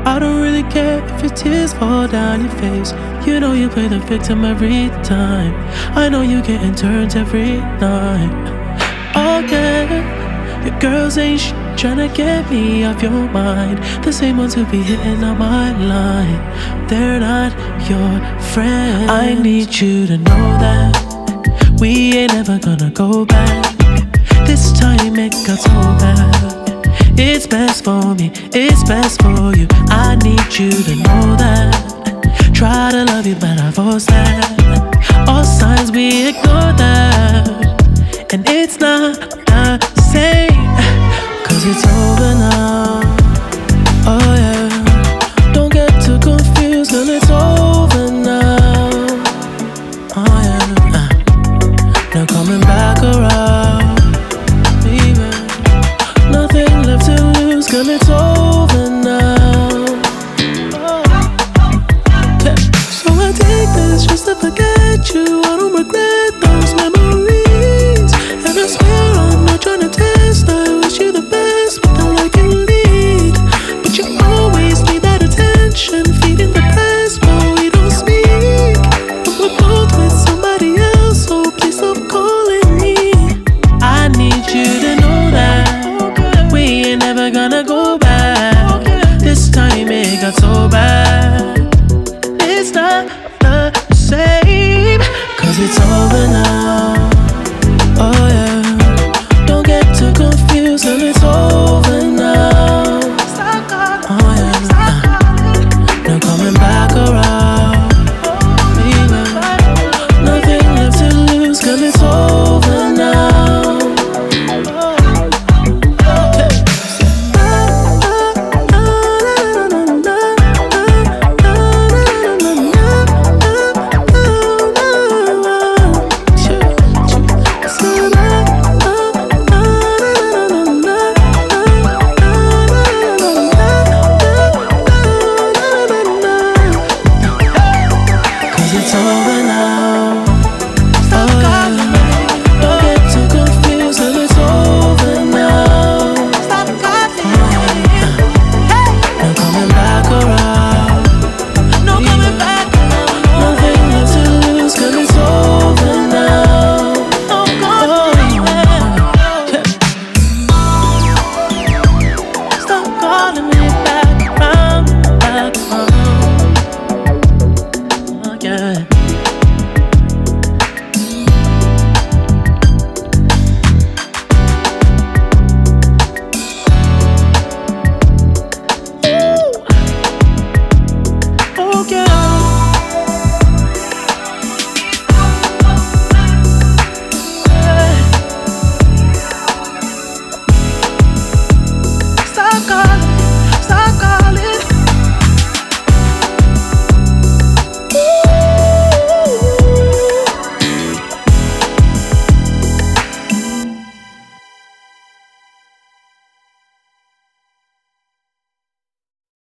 I don't really care if your tears fall down your face. You know you play the victim every time. I know you getting turns every night. Oh yeah, your girls ain't tryna get me off your mind. The same ones who be hitting on my line, they're not your friends. I need you to know that we ain't ever gonna go back. This time it got so bad. It's best for me, it's best for you. I need you to know that. Try to love you, but I force that. All signs we ignore that, and it's not the same, 'cause it's over now. Oh yeah, don't get too confused, girl, it's over now. Oh yeah, now coming back around, baby. Nothing left to lose, girl, it's over now. Oh. Yeah. So I take this just to forget you, I don't regret